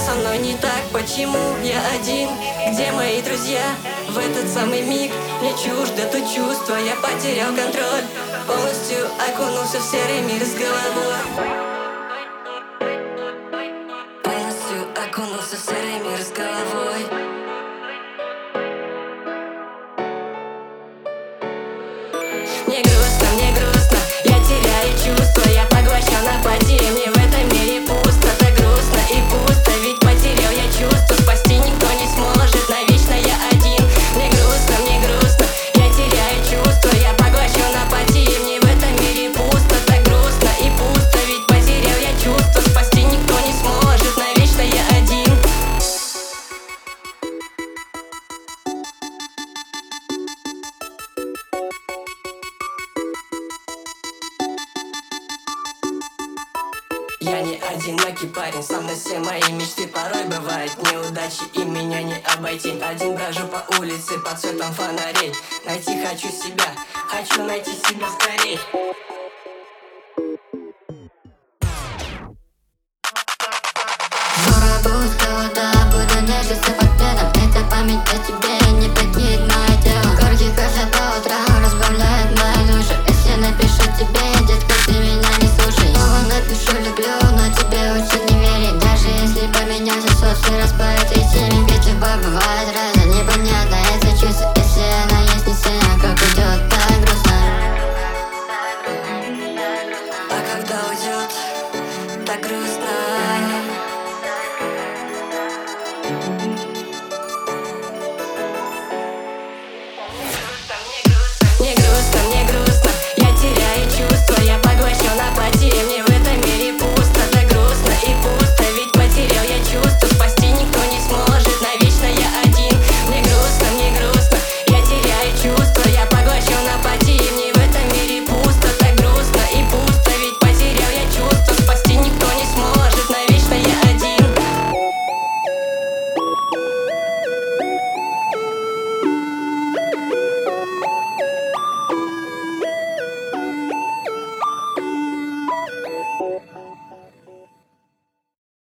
со мной не так? Почему я один? Где мои друзья? В этот самый миг мне чуждо то чувство. Я потерял контроль, полностью окунулся в серый мир с головой. Полностью окунулся в серый мир с головой. Мне грустно, я теряю чувства. Я поглощен апатией, мне в этом мире пусто. Так грустно и пусто, ведь потерял я чувства. Спасти никто не сможет, навечно я один. Мне грустно, я теряю чувства. Я поглощен апатией, мне в этом мире пусто. Так грустно и пусто, ведь потерял я чувства. Спасти никто не сможет, навечно я один. Я не одинокий парень, сам на все мои мечты. Порой бывают неудачи, и меня не обойти. Один брожу по улице под светом фонарей. Найти хочу себя, хочу найти себя скорей.